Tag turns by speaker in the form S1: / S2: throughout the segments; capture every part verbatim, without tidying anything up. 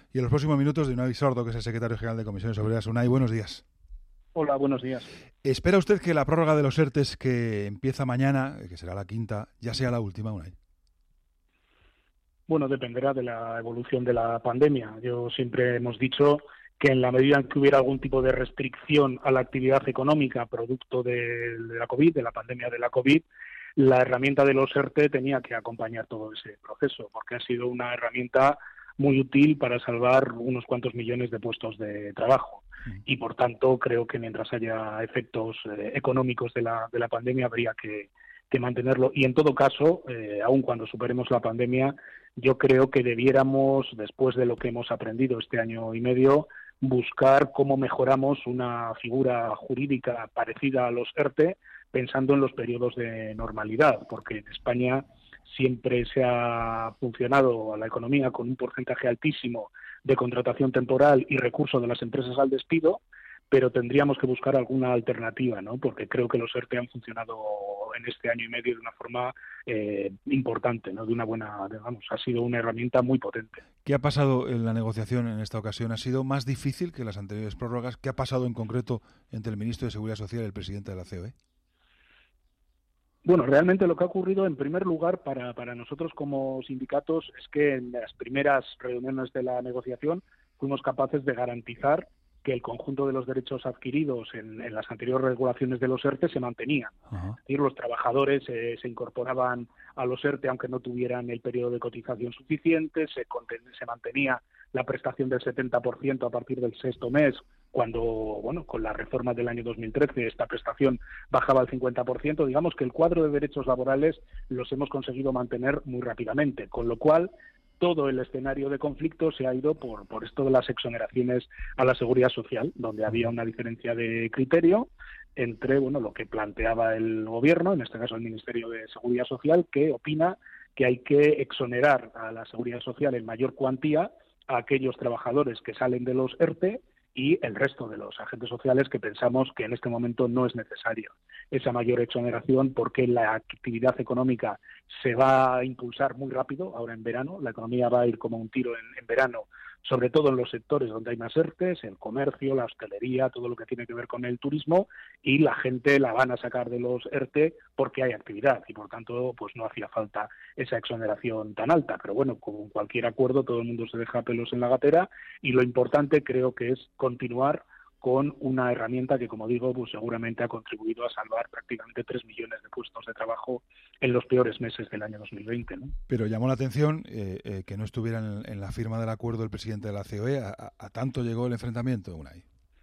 S1: y en los próximos minutos de Unai Sordo, que es el secretario general de Comisiones Obreras. Unai, buenos días.
S2: Hola, buenos días.
S1: ¿Espera usted que la prórroga de los ERTEs que empieza mañana, que será la quinta, ya sea la última, Unai?
S2: Bueno, dependerá de la evolución de la pandemia. Yo siempre hemos dicho que en la medida en que hubiera algún tipo de restricción a la actividad económica producto de, de la COVID, de la pandemia de la COVID, la herramienta de los ERTE tenía que acompañar todo ese proceso, porque ha sido una herramienta muy útil para salvar unos cuantos millones de puestos de trabajo. Y, por tanto, creo que mientras haya efectos eh, económicos de la, de la pandemia habría que, que mantenerlo. Y, en todo caso, eh, aun cuando superemos la pandemia, yo creo que debiéramos, después de lo que hemos aprendido este año y medio, buscar cómo mejoramos una figura jurídica parecida a los ERTE, pensando en los periodos de normalidad, porque en España siempre se ha funcionado a la economía con un porcentaje altísimo de contratación temporal y recurso de las empresas al despido, pero tendríamos que buscar alguna alternativa, ¿no? Porque creo que los ERTE han funcionado en este año y medio de una forma eh, importante, ¿no? De una buena, digamos, ha sido una herramienta muy potente.
S1: ¿Qué ha pasado en la negociación en esta ocasión? ¿Ha sido más difícil que las anteriores prórrogas? ¿Qué ha pasado en concreto entre el ministro de Seguridad Social y el presidente de la C O E?
S2: Bueno, realmente lo que ha ocurrido, en primer lugar, para, para nosotros como sindicatos, es que en las primeras reuniones de la negociación fuimos capaces de garantizar que el conjunto de los derechos adquiridos en, en las anteriores regulaciones de los ERTE se mantenían. Uh-huh. Es decir, los trabajadores eh, se incorporaban a los ERTE aunque no tuvieran el periodo de cotización suficiente, se, se mantenía la prestación del setenta por ciento a partir del sexto mes, cuando, bueno, con la reforma del año dos mil trece esta prestación bajaba al cincuenta por ciento. Digamos que el cuadro de derechos laborales los hemos conseguido mantener muy rápidamente, con lo cual todo el escenario de conflicto se ha ido por, por esto de las exoneraciones a la seguridad social, donde había una diferencia de criterio entre, bueno, lo que planteaba el gobierno, en este caso el Ministerio de Seguridad Social, que opina que hay que exonerar a la seguridad social en mayor cuantía a aquellos trabajadores que salen de los ERTE y el resto de los agentes sociales que pensamos que en este momento no es necesario esa mayor exoneración, porque la actividad económica se va a impulsar muy rápido ahora en verano. La economía va a ir como un tiro en, en verano, sobre todo en los sectores donde hay más ERTEs, el comercio, la hostelería, todo lo que tiene que ver con el turismo, y la gente la van a sacar de los ERTE porque hay actividad y, por tanto, pues no hacía falta esa exoneración tan alta. Pero bueno, con cualquier acuerdo todo el mundo se deja pelos en la gatera, y lo importante creo que es continuar con una herramienta que, como digo, pues seguramente ha contribuido a salvar prácticamente tres millones de puestos de trabajo en los peores meses del año dos mil veinte, ¿no?
S1: Pero llamó la atención eh, eh, que no estuviera en, en la firma del acuerdo el presidente de la C O E. ¿A, a, a tanto llegó el enfrentamiento, Unai?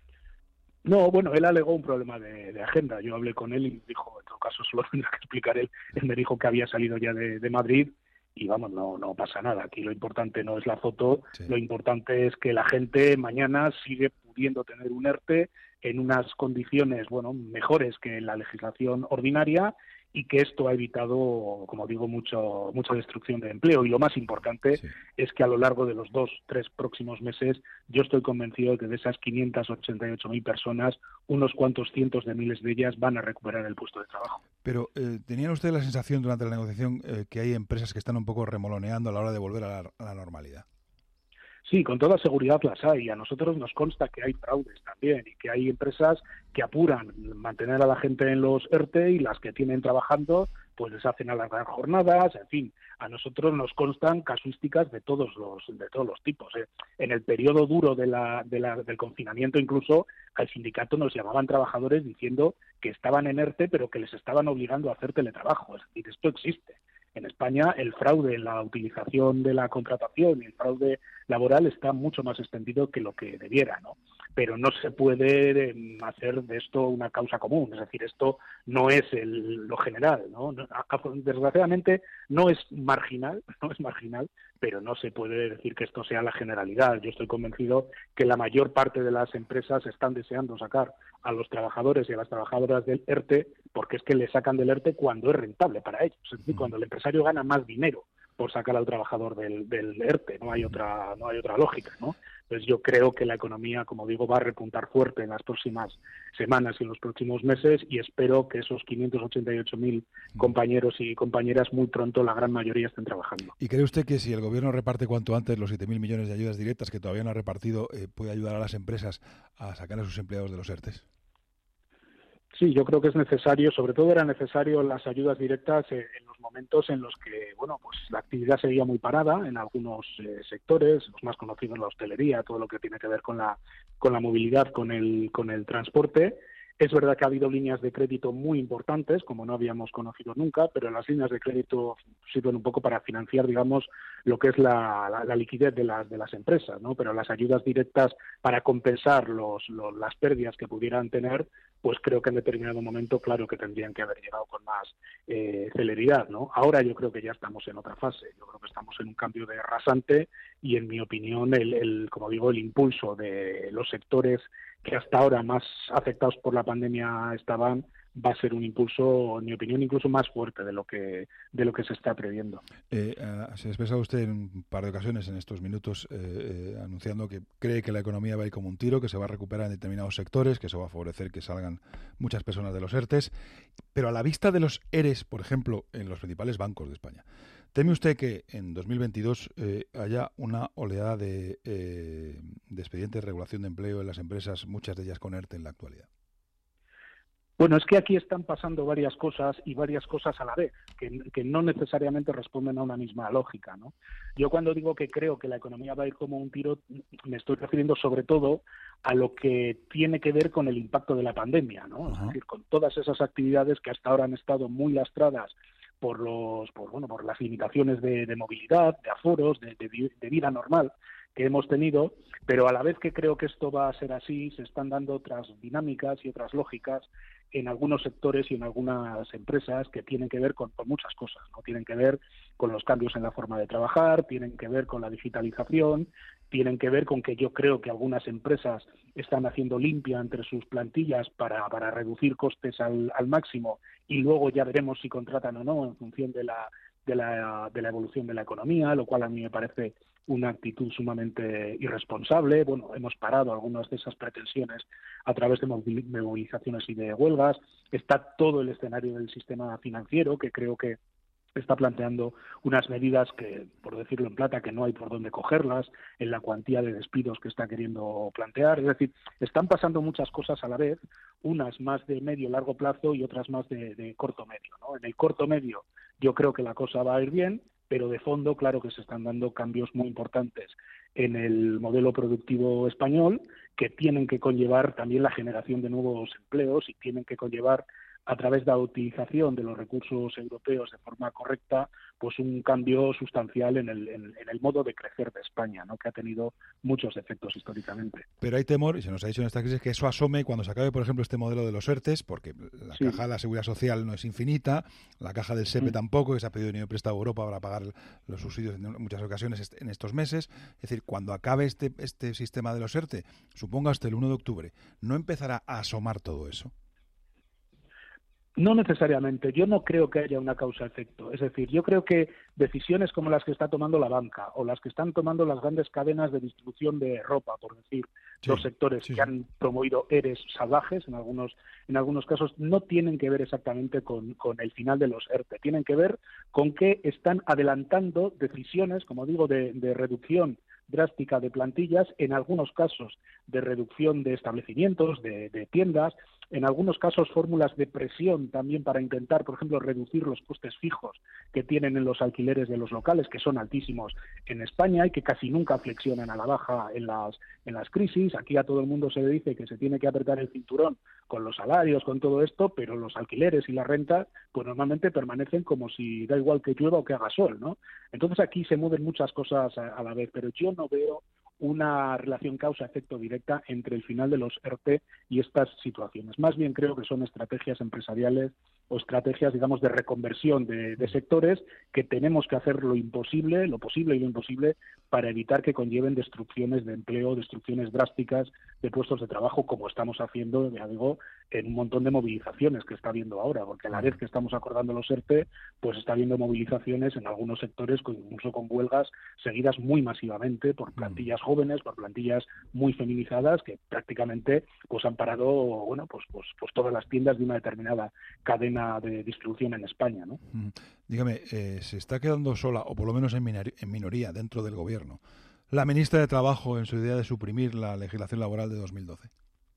S2: No, bueno, él alegó un problema de, de agenda. Yo hablé con él y me dijo, en todo caso, solo tendrá que explicar él. Él me dijo que había salido ya de, de Madrid y, vamos, no, no pasa nada. Aquí lo importante no es la foto, sí. Lo importante es que la gente mañana sigue pudiendo tener un ERTE en unas condiciones, bueno, mejores que en la legislación ordinaria, y que esto ha evitado, como digo, mucho mucha destrucción de empleo. Y lo más importante sí. es que a lo largo de los dos, tres próximos meses, yo estoy convencido de que de esas quinientas ochenta y ocho mil personas, unos cuantos cientos de miles de ellas van a recuperar el puesto de trabajo.
S1: Pero, eh, ¿tenían ustedes la sensación durante la negociación eh, que hay empresas que están un poco remoloneando a la hora de volver a la, a la normalidad?
S2: Sí, con toda seguridad las hay. A nosotros nos consta que hay fraudes también y que hay empresas que apuran mantener a la gente en los ERTE, y las que tienen trabajando pues les hacen alargar jornadas. En fin, a nosotros nos constan casuísticas de todos los de todos los tipos. ¿eh? En el periodo duro de la, de la, del confinamiento, incluso al sindicato nos llamaban trabajadores diciendo que estaban en ERTE pero que les estaban obligando a hacer teletrabajo. Es decir, esto existe. En España el fraude en la utilización de la contratación y el fraude laboral está mucho más extendido que lo que debiera, ¿no? Pero no se puede hacer de esto una causa común, es decir, esto no es el, lo general, ¿no? Desgraciadamente no es marginal, no es marginal, pero no se puede decir que esto sea la generalidad. Yo estoy convencido que la mayor parte de las empresas están deseando sacar a los trabajadores y a las trabajadoras del ERTE, porque es que le sacan del ERTE cuando es rentable para ellos, es decir, cuando el empresario gana más dinero por sacar al trabajador del, del ERTE. No hay otra, no hay otra lógica, ¿no? Entonces yo creo que la economía, como digo, va a repuntar fuerte en las próximas semanas y en los próximos meses, y espero que esos quinientos ochenta y ocho mil compañeros y compañeras muy pronto, la gran mayoría, estén trabajando.
S1: ¿Y cree usted que si el gobierno reparte cuanto antes los siete mil millones de ayudas directas que todavía no ha repartido, eh, puede ayudar a las empresas a sacar a sus empleados de los ERTES?
S2: Sí, yo creo que es necesario, sobre todo era necesario las ayudas directas en los momentos en los que, bueno, pues la actividad seguía muy parada en algunos eh, sectores, los más conocidos, la hostelería, todo lo que tiene que ver con la con la movilidad, con el con el transporte. Es verdad que ha habido líneas de crédito muy importantes, como no habíamos conocido nunca, pero las líneas de crédito sirven un poco para financiar, digamos, lo que es la, la, la liquidez de las de las empresas, ¿no? Pero las ayudas directas para compensar los, los las pérdidas que pudieran tener, pues creo que en determinado momento, claro que tendrían que haber llegado con más eh, celeridad, ¿no? Ahora yo creo que ya estamos en otra fase, yo creo que estamos en un cambio de rasante y, en mi opinión, el, el como digo, el impulso de los sectores que hasta ahora más afectados por la pandemia estaban, va a ser un impulso, en mi opinión, incluso más fuerte de lo que de lo que se está previendo.
S1: Eh, uh, se ha expresado usted en un par de ocasiones en estos minutos eh, eh, anunciando que cree que la economía va a ir como un tiro, que se va a recuperar en determinados sectores, que eso va a favorecer que salgan muchas personas de los ERTES, pero a la vista de los ERES, por ejemplo, en los principales bancos de España, ¿teme usted que en dos mil veintidós eh, haya una oleada de, eh, de expedientes de regulación de empleo en las empresas, muchas de ellas con ERTE en la actualidad?
S2: Bueno, es que aquí están pasando varias cosas y varias cosas a la vez, que, que no necesariamente responden a una misma lógica, ¿no? Yo cuando digo que creo que la economía va a ir como un tiro, me estoy refiriendo sobre todo a lo que tiene que ver con el impacto de la pandemia, ¿no? Es decir, con todas esas actividades que hasta ahora han estado muy lastradas por los, por, bueno, por las limitaciones de, de movilidad, de aforos, de, de, de vida normal que hemos tenido, pero a la vez que creo que esto va a ser así, se están dando otras dinámicas y otras lógicas en algunos sectores y en algunas empresas que tienen que ver con, con muchas cosas, ¿no? Tienen que ver con los cambios en la forma de trabajar, tienen que ver con la digitalización, tienen que ver con que yo creo que algunas empresas están haciendo limpia entre sus plantillas para, para reducir costes al, al máximo, y luego ya veremos si contratan o no en función de la, de la, de la evolución de la economía, lo cual a mí me parece una actitud sumamente irresponsable. Bueno, hemos parado algunas de esas pretensiones a través de movilizaciones y de huelgas. Está todo el escenario del sistema financiero, que creo que está planteando unas medidas que, por decirlo en plata, que no hay por dónde cogerlas, en la cuantía de despidos que está queriendo plantear. Es decir, están pasando muchas cosas a la vez, unas más de medio largo plazo y otras más de, de corto medio, ¿no? En el corto medio yo creo que la cosa va a ir bien, pero de fondo, claro que se están dando cambios muy importantes en el modelo productivo español, que tienen que conllevar también la generación de nuevos empleos y tienen que conllevar, a través de la utilización de los recursos europeos de forma correcta, pues un cambio sustancial en el, en, en el modo de crecer de España, ¿no? Que ha tenido muchos efectos históricamente.
S1: Pero hay temor, y se nos ha dicho en esta crisis, que eso asome cuando se acabe, por ejemplo, este modelo de los ERTES, porque la sí. caja de la Seguridad Social no es infinita, la caja del SEPE mm. tampoco, que se ha pedido dinero prestado a Europa para pagar los subsidios en muchas ocasiones en estos meses. Es decir, cuando acabe este, este sistema de los ERTE, suponga hasta el uno de octubre, ¿no empezará a asomar todo eso?
S2: No necesariamente. Yo no creo que haya una causa-efecto. Es decir, yo creo que decisiones como las que está tomando la banca o las que están tomando las grandes cadenas de distribución de ropa, por decir, sí, dos sectores sí, que sí. han promovido ERES salvajes en algunos en algunos casos, no tienen que ver exactamente con, con el final de los ERTE. Tienen que ver con que están adelantando decisiones, como digo, de, de reducción drástica de plantillas, en algunos casos de reducción de establecimientos, de, de tiendas, en algunos casos fórmulas de presión también para intentar, por ejemplo, reducir los costes fijos que tienen en los alquileres de los locales, que son altísimos en España y que casi nunca flexionan a la baja en las, en las crisis. Aquí a todo el mundo se le dice que se tiene que apretar el cinturón con los salarios, con todo esto, pero los alquileres y la renta pues normalmente permanecen como si da igual que llueva o que haga sol, ¿no? Entonces aquí se mueven muchas cosas a, a la vez, pero yo no veo una relación causa-efecto directa entre el final de los ERTE y estas situaciones. Más bien creo que son estrategias empresariales o estrategias, digamos, de reconversión de, de sectores que tenemos que hacer lo imposible, lo posible y lo imposible para evitar que conlleven destrucciones de empleo, destrucciones drásticas de puestos de trabajo, como estamos haciendo, ya digo, en un montón de movilizaciones que está habiendo ahora, porque a la vez que estamos acordando los ERTE, pues está habiendo movilizaciones en algunos sectores, incluso con huelgas seguidas muy masivamente por plantillas jóvenes, por plantillas muy feminizadas, que prácticamente pues han parado, bueno, pues pues pues todas las tiendas de una determinada cadena de distribución en España, ¿no?
S1: Mm. Dígame, eh, ¿se está quedando sola, o por lo menos en, minor en minoría dentro del gobierno, la ministra de Trabajo en su idea de suprimir la legislación laboral de dos mil doce?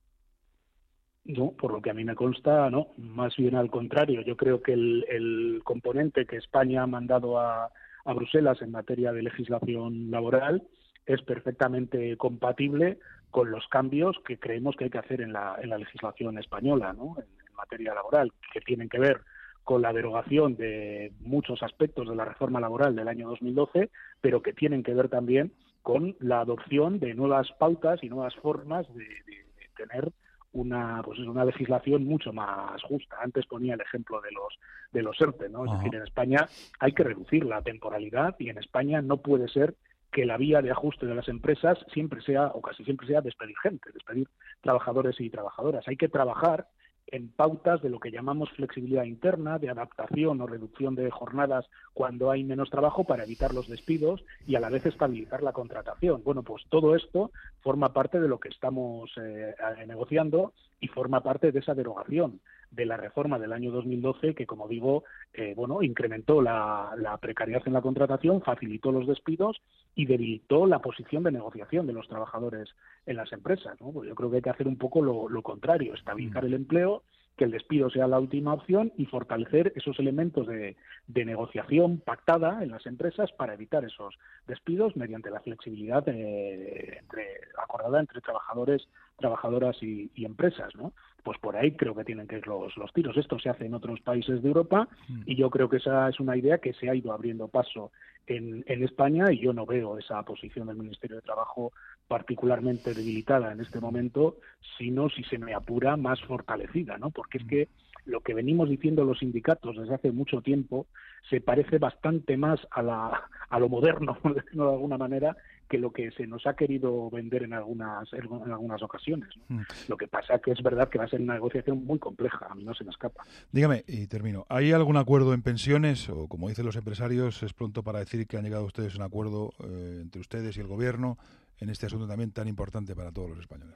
S2: No, por lo que a mí me consta, no. Más bien al contrario. Yo creo que el, el componente que España ha mandado a, a Bruselas en materia de legislación laboral es perfectamente compatible con los cambios que creemos que hay que hacer en la, en la legislación española, ¿no? En, en materia laboral, que tienen que ver con la derogación de muchos aspectos de la reforma laboral del año dos mil doce, pero que tienen que ver también con la adopción de nuevas pautas y nuevas formas de, de, de tener una pues una legislación mucho más justa. Antes ponía el ejemplo de los de los ERTE, ¿no? Es decir, en España hay que reducir la temporalidad y en España no puede ser que la vía de ajuste de las empresas siempre sea, o casi siempre sea, despedir gente, despedir trabajadores y trabajadoras. Hay que trabajar en pautas de lo que llamamos flexibilidad interna, de adaptación o reducción de jornadas cuando hay menos trabajo para evitar los despidos y a la vez estabilizar la contratación. Bueno, pues todo esto forma parte de lo que estamos eh, negociando y forma parte de esa derogación de la reforma del año dos mil doce que, como digo, eh, bueno, incrementó la, la precariedad en la contratación, facilitó los despidos y debilitó la posición de negociación de los trabajadores en las empresas, ¿no? Pues yo creo que hay que hacer un poco lo, lo contrario, estabilizar el empleo, que el despido sea la última opción y fortalecer esos elementos de, de negociación pactada en las empresas para evitar esos despidos mediante la flexibilidad eh, entre, acordada entre trabajadores, trabajadoras y, y empresas, ¿no? Pues por ahí creo que tienen que ir los, los tiros. Esto se hace en otros países de Europa y yo creo que esa es una idea que se ha ido abriendo paso en, en España y yo no veo esa posición del Ministerio de Trabajo particularmente debilitada en este momento, sino, si se me apura, más fortalecida, ¿no? Porque es que lo que venimos diciendo los sindicatos desde hace mucho tiempo se parece bastante más a, la, a lo moderno, por decirlo de alguna manera, que lo que se nos ha querido vender en algunas en algunas ocasiones, ¿no? Mm. Lo que pasa que es verdad que va a ser una negociación muy compleja, a mí no se me escapa.
S1: Dígame, y termino, ¿hay algún acuerdo en pensiones? O, como dicen los empresarios, es pronto para decir que han llegado ustedes a un acuerdo eh, entre ustedes y el gobierno en este asunto también tan importante para todos los españoles.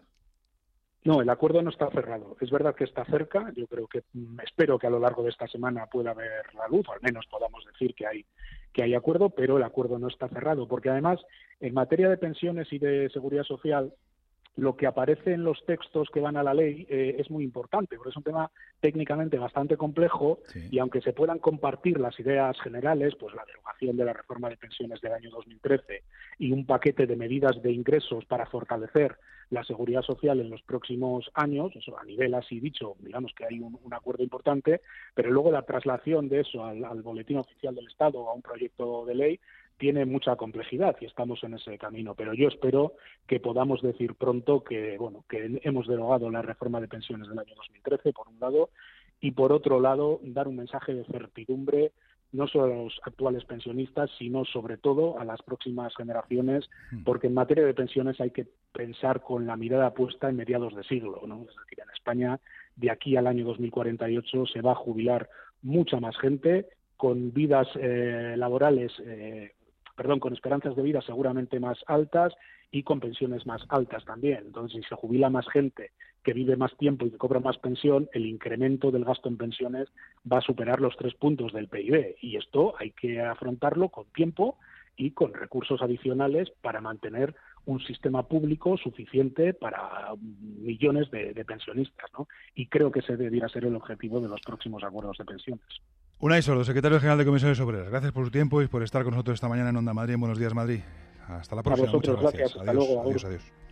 S2: No, el acuerdo no está cerrado. Es verdad que está cerca. Yo creo que espero que a lo largo de esta semana pueda haber la luz, o al menos podamos decir que hay que hay acuerdo, pero el acuerdo no está cerrado, porque además en materia de pensiones y de seguridad social lo que aparece en los textos que van a la ley eh, es muy importante, porque es un tema técnicamente bastante complejo, sí. Y aunque se puedan compartir las ideas generales, pues la derogación de la reforma de pensiones del año dos mil trece y un paquete de medidas de ingresos para fortalecer la seguridad social en los próximos años, eso a nivel así dicho, digamos que hay un, un acuerdo importante, pero luego la traslación de eso al, al Boletín Oficial del Estado o a un proyecto de ley tiene mucha complejidad y estamos en ese camino, pero yo espero que podamos decir pronto que bueno que hemos derogado la reforma de pensiones del año dos mil trece, por un lado, y por otro lado dar un mensaje de certidumbre no solo a los actuales pensionistas, sino sobre todo a las próximas generaciones, porque en materia de pensiones hay que pensar con la mirada puesta en mediados de siglo, ¿no? Es decir, en España de aquí al año dos mil cuarenta y ocho se va a jubilar mucha más gente con vidas eh, laborales eh, perdón, con esperanzas de vida seguramente más altas y con pensiones más altas también. Entonces, si se jubila más gente que vive más tiempo y que cobra más pensión, el incremento del gasto en pensiones va a superar los tres puntos del P I B. Y esto hay que afrontarlo con tiempo y con recursos adicionales para mantener un sistema público suficiente para millones de, de pensionistas, ¿no? Y creo que ese debería ser el objetivo de los próximos acuerdos de pensiones.
S1: Unai Sordo, secretario general de Comisiones Obreras. Gracias por su tiempo y por estar con nosotros esta mañana en Onda Madrid, en Buenos Días Madrid. Hasta la próxima.
S2: A vosotros,
S1: muchas gracias.
S2: gracias. Hasta
S1: Adiós,
S2: luego.
S1: adiós, adiós.